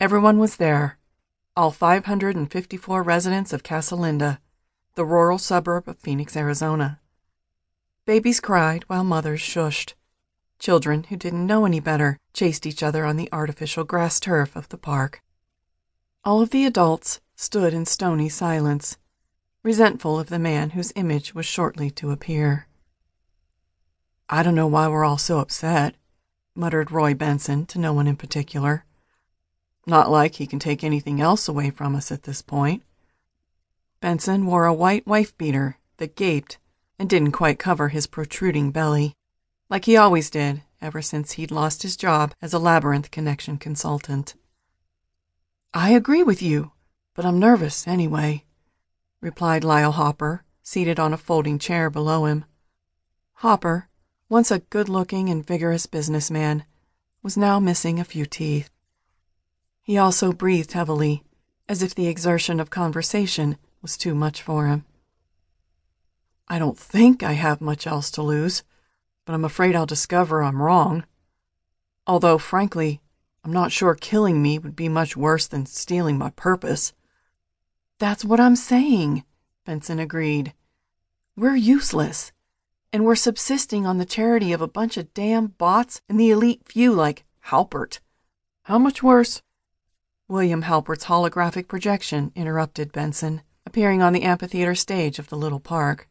Everyone was there, all 554 residents of Casa Linda, the rural suburb of Phoenix, Arizona. Babies cried while mothers shushed. Children who didn't know any better chased each other on the artificial grass turf of the park. All of the adults stood in stony silence, resentful of the man whose image was shortly to appear. "I don't know why we're all so upset," muttered Roy Benson to no one in particular. "Not like he can take anything else away from us at this point." Benson wore a white wife-beater that gaped and didn't quite cover his protruding belly, like he always did ever since he'd lost his job as a Labyrinth Connection consultant. "I agree with you, but I'm nervous anyway," replied Lyle Hopper, seated on a folding chair below him. Hopper, once a good-looking and vigorous businessman, was now missing a few teeth. He also breathed heavily, as if the exertion of conversation was too much for him. "I don't think I have much else to lose, but I'm afraid I'll discover I'm wrong. Although, frankly, I'm not sure killing me would be much worse than stealing my purpose." "That's what I'm saying," Benson agreed. "We're useless, and we're subsisting on the charity of a bunch of damn bots and the elite few like Halpert." "How much worse?" William Halpert's holographic projection interrupted Benson, appearing on the amphitheater stage of the little park.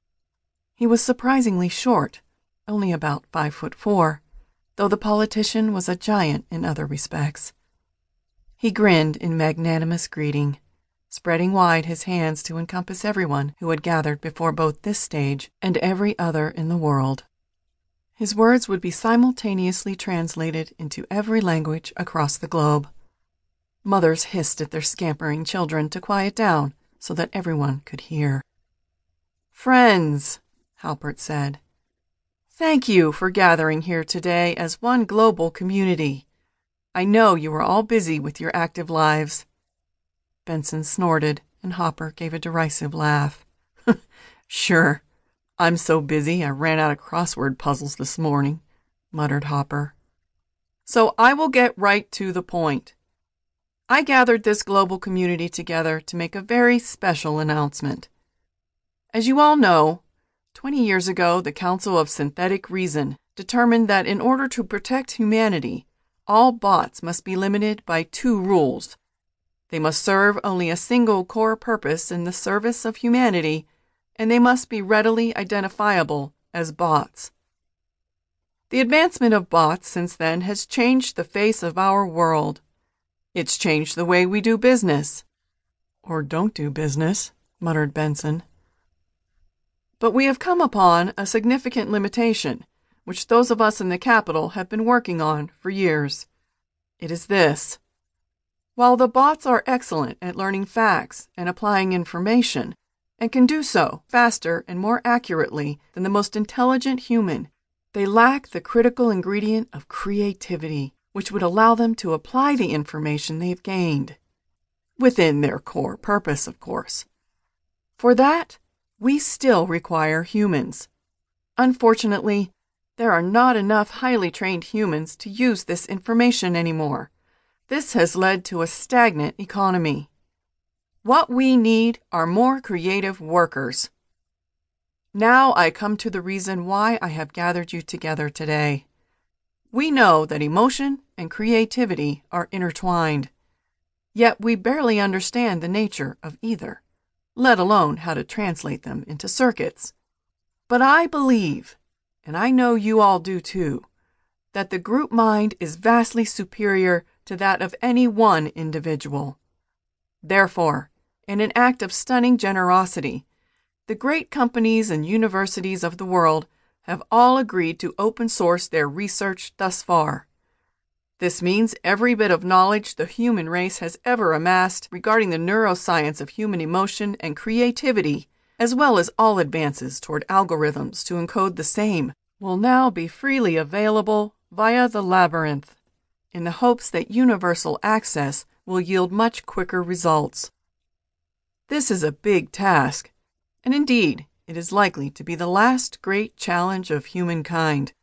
He was surprisingly short, only about 5'4", though the politician was a giant in other respects. He grinned in magnanimous greeting, spreading wide his hands to encompass everyone who had gathered before both this stage and every other in the world. His words would be simultaneously translated into every language across the globe. Mothers hissed at their scampering children to quiet down so that everyone could hear. "Friends," Halpert said, "thank you for gathering here today as one global community. I know you are all busy with your active lives." Benson snorted, and Hopper gave a derisive laugh. "Sure, I'm so busy I ran out of crossword puzzles this morning," muttered Hopper. "So I will get right to the point. I gathered this global community together to make a very special announcement. As you all know, 20 years ago, the Council of Synthetic Reason determined that in order to protect humanity, all bots must be limited by 2 rules. They must serve only a single core purpose in the service of humanity, and they must be readily identifiable as bots. The advancement of bots since then has changed the face of our world. It's changed the way we do business." "Or don't do business," muttered Benson. "But we have come upon a significant limitation, which those of us in the capital have been working on for years. It is this. While the bots are excellent at learning facts and applying information, and can do so faster and more accurately than the most intelligent human, they lack the critical ingredient of creativity, which would allow them to apply the information they've gained. Within their core purpose, of course. For that, we still require humans. Unfortunately, there are not enough highly trained humans to use this information anymore. This has led to a stagnant economy. What we need are more creative workers. Now I come to the reason why I have gathered you together today. We know that emotion and creativity are intertwined, yet we barely understand the nature of either, let alone how to translate them into circuits. But I believe, and I know you all do too, that the group mind is vastly superior to that of any one individual. Therefore, in an act of stunning generosity, the great companies and universities of the world have all agreed to open source their research thus far. This means every bit of knowledge the human race has ever amassed regarding the neuroscience of human emotion and creativity, as well as all advances toward algorithms to encode the same, will now be freely available via the Labyrinth, in the hopes that universal access will yield much quicker results. This is a big task, and indeed, it is likely to be the last great challenge of humankind.